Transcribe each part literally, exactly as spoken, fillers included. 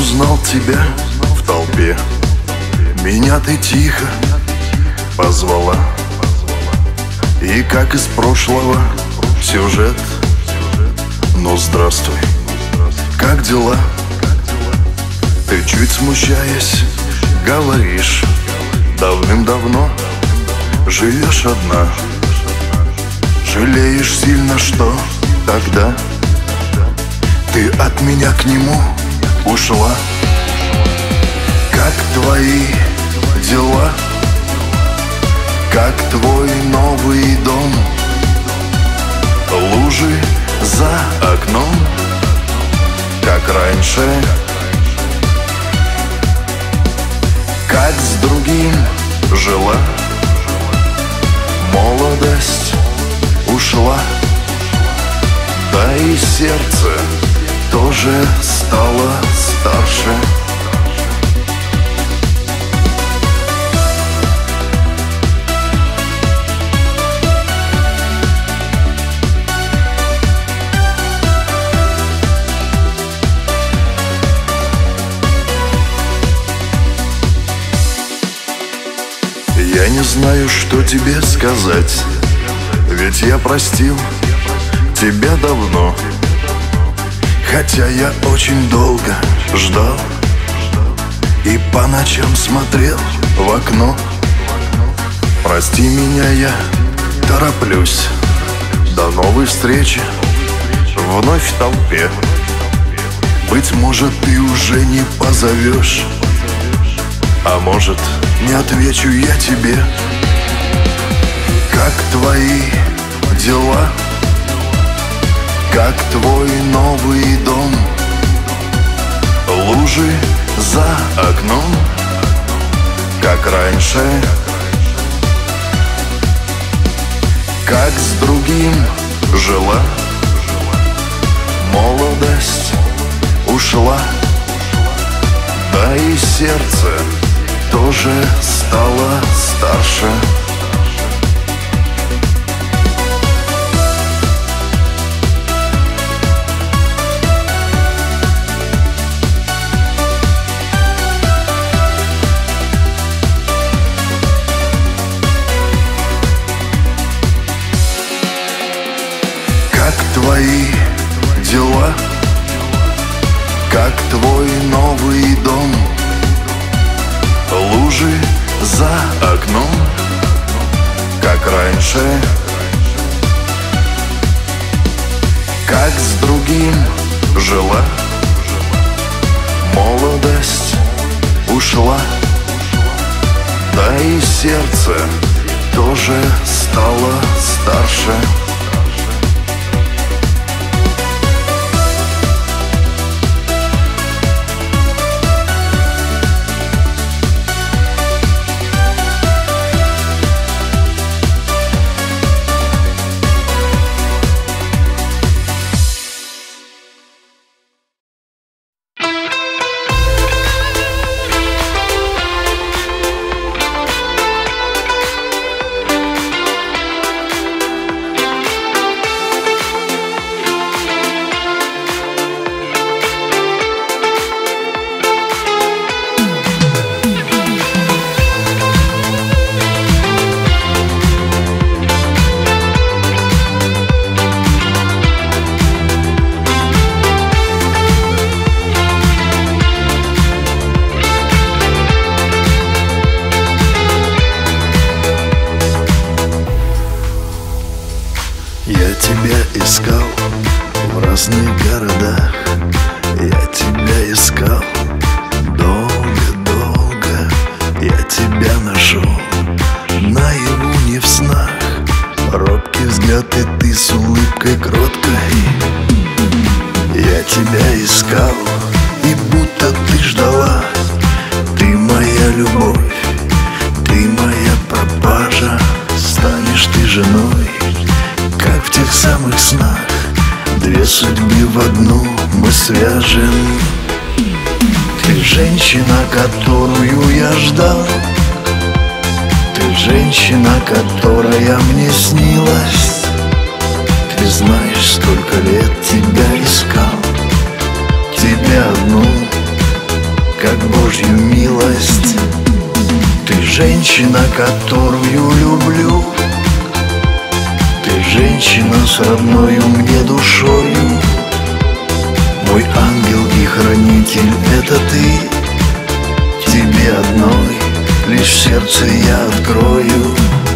узнал тебя в толпе. Меня ты тихо позвала, и как из прошлого сюжет. Ну здравствуй, как дела? Ты чуть смущаясь говоришь: давным-давно живешь одна. Жалеешь сильно, что тогда ты от меня к нему ушла. Как твои дела? Как твой новый дом? Лужи за окном, как раньше. Как с другим жила? Молодость ушла, да и сердце тоже стало старше. Я не знаю, что тебе сказать, ведь я простил тебя давно. Хотя я очень долго ждал и по ночам смотрел в окно. Прости меня, я тороплюсь. До новой встречи вновь в толпе. Быть может, ты уже не позовешь, а может, не отвечу я тебе. Как твои дела? Как твой новый дом? Лужи за окном, как раньше. Как с другим жила? Молодость ушла, да и сердце тоже стало старше. Как твои дела? Как твой новый дом? Лужи за окном, как раньше. Как с другим жила? Молодость ушла, да и сердце тоже стало старше. Я тебя искал в разных городах, я тебя искал долго-долго. Я тебя нашел наяву, не в снах. Робкий взгляд, и ты с улыбкой кроткой. Я тебя искал, и будто ты ждала. Ты моя любовь, ты моя пропажа. Станешь ты женой, как в тех самых снах. Две судьбы в одну мы свяжем. Ты женщина, которую я ждал. Ты женщина, которая мне снилась. Ты знаешь, сколько лет тебя искал. Тебя одну, женщина, которую люблю. Ты женщина с родною мне душою. Мой ангел и хранитель — это ты. Тебе одной лишь сердце я открою.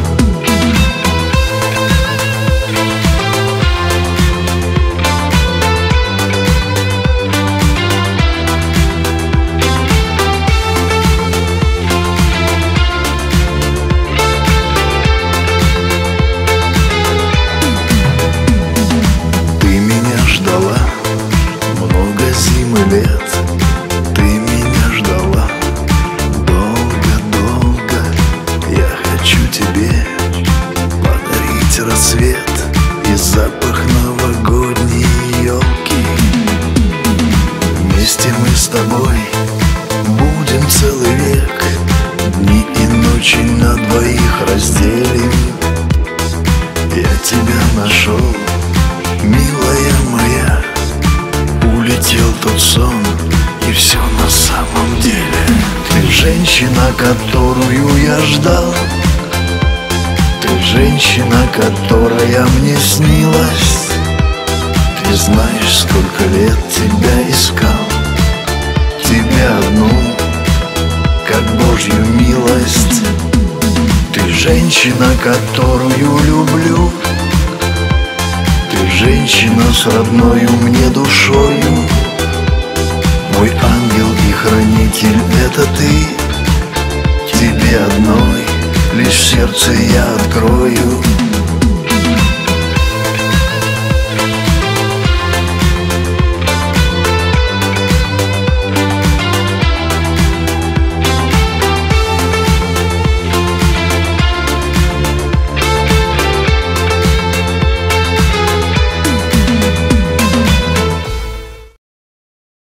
Лет. Ты меня ждала долго-долго. Я хочу тебе подарить рассвет и запах новогодней елки. Вместе мы с тобой будем целый век. Дни и ночи на двоих разделим. Я тебя нашел, милая моя. Улетел тот сон, и все на самом деле. Ты женщина, которую я ждал. Ты женщина, которая мне снилась. Ты знаешь, сколько лет тебя искал. Тебя одну, как Божью милость. Ты женщина, которую люблю. Женщина с родною мне душою. Мой ангел и хранитель — это ты. Тебе одной лишь сердце я открою.